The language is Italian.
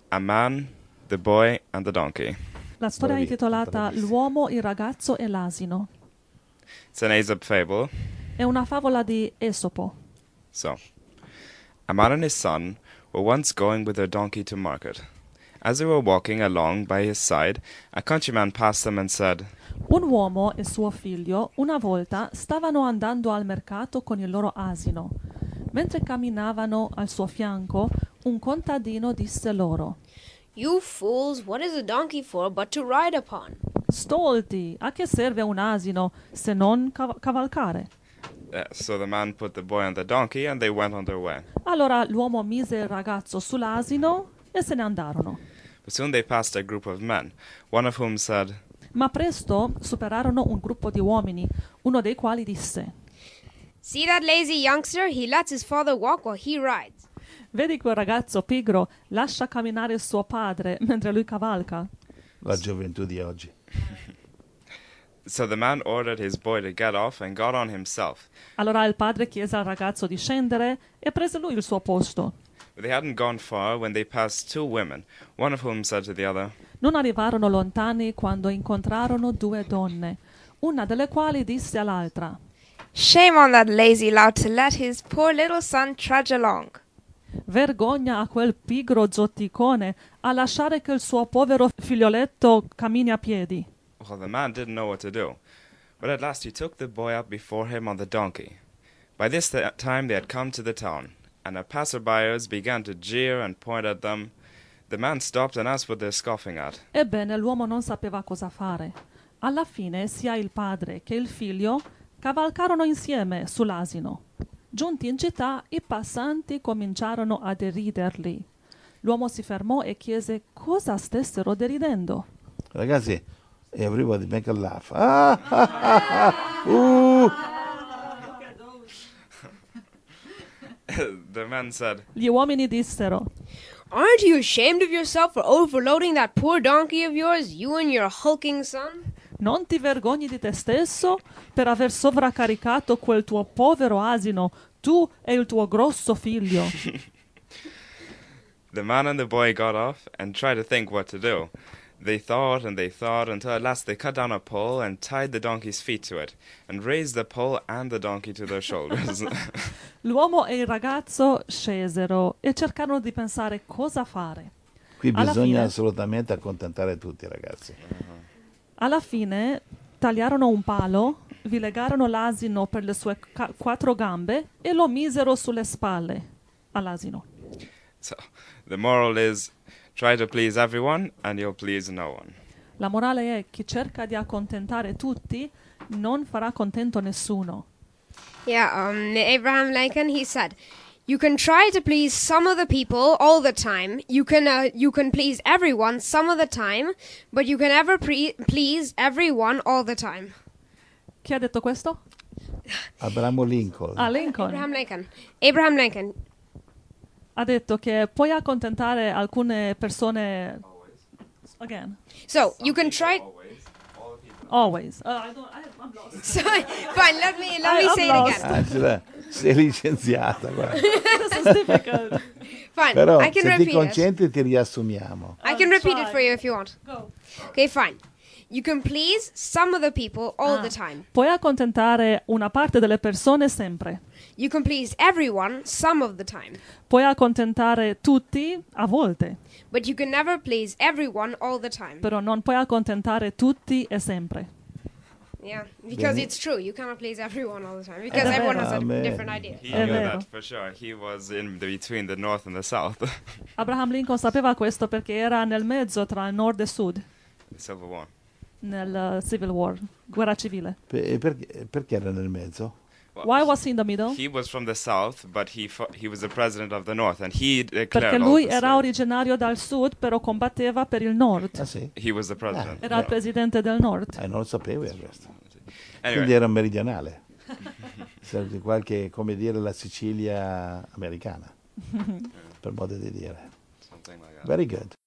A Man, the Boy and the Donkey. La storia è intitolata L'uomo, il ragazzo e l'asino. It's an Aesop fable. È una favola di Esopo. So, a man and his son were once going with their donkey to market. As they were walking along by his side, a countryman passed them and said, Un uomo e suo figlio una volta stavano andando al mercato con il loro asino. Mentre camminavano al suo fianco, un contadino disse loro: You fools, what is a donkey for but to ride upon? Stolti, a che serve un asino se non cavalcare? So the man put the boy on the donkey and they went on their way. Allora l'uomo mise il ragazzo sull'asino e se ne andarono. But soon they passed a group of men, one of whom said, Ma presto superarono un gruppo di uomini, uno dei quali disse: See that lazy youngster? He lets his father walk while he rides. Vedi quel ragazzo pigro, lascia camminare il suo padre mentre lui cavalca. La gioventù di oggi. So the man ordered his boy to get off and got on himself. Allora il padre chiese al ragazzo di scendere e prese lui il suo posto. But they hadn't gone far when they passed two women, one of whom said to the other, Non arrivarono lontani quando incontrarono due donne, una delle quali disse all'altra: Shame on that lazy lout to let his poor little son trudge along. Vergogna a quel pigro zotticone a lasciare che il suo povero figlioletto cammini a piedi. Well, the man didn't know what to do. But at last he took the boy up before him on the donkey. By this time they had come to the town, and the passerbyers began to jeer and point at them. The man stopped and asked what they were scoffing at. Ebbene, l'uomo non sapeva cosa fare. Alla fine sia il padre che il figlio cavalcarono insieme sull'asino. Giunti in città, i passanti cominciarono a deriderli. L'uomo si fermò e chiese cosa stessero deridendo. Ragazzi, everybody make a laugh. Ah, ah, ah, ah. The man said, Gli uomini dissero: Aren't you ashamed of yourself for overloading that poor donkey of yours, you and your hulking son? Non ti vergogni di te stesso per aver sovraccaricato quel tuo povero asino, tu e il tuo grosso figlio. The man and the boy got off and tried to think what to do. They thought until at last they cut down a pole and tied the donkey's feet to it, and raised the pole and the donkey to their shoulders. L'uomo e il ragazzo scesero e cercarono di pensare cosa fare. Qui Alla bisogna fine- assolutamente accontentare tutti, ragazzi. Alla fine tagliarono un palo, vi legarono l'asino per le sue quattro gambe e lo misero sulle spalle all'asino. So, the moral is, try to please everyone and you'll please no one. La morale è: chi cerca di accontentare tutti non farà contento nessuno. Yeah, Abraham Lincoln, he said, you can try to please some of the people all the time. You can please everyone some of the time, but you can never please everyone all the time. Chi ha detto questo? Abramo Lincoln. Ah, Lincoln. Abraham Lincoln. Ha detto che puoi accontentare alcune persone. Again. So, you can try... Always. I'm lost. So, fine, let me I'm say it lost. again. Sei licenziata, guarda. This is difficult. Fine, Però I can se ti repeat it. concentri ti riassumiamo. I can repeat it try. for you if you want. Go. Okay, fine. You can please some of the people all the time. Puoi accontentare una parte delle persone sempre. You can please everyone some of the time. Puoi accontentare tutti a volte, But you can never please everyone all the time. però non puoi accontentare tutti e sempre. Yeah, because Bene. it's true. You cannot please everyone all the time because È everyone has a Amen. different idea. He È knew vero. that for sure. He was in between the north and the south. Abraham Lincoln sapeva questo perché era nel mezzo tra il nord e sud, The Civil War. nel Civil War, guerra civile. Perché era nel mezzo? Well, Why was he in the middle? He was from the south, but he was the president of the north, and he declared Perché all lui the era slaves. originario dal sud, però combatteva per il nord. Ah sì? He was the president. Era il presidente del nord. Non lo sapevo io questo. Anyway, Quindi era un meridionale. Serve qualche, come dire, la Sicilia americana, per modo di dire. something like that. Very good.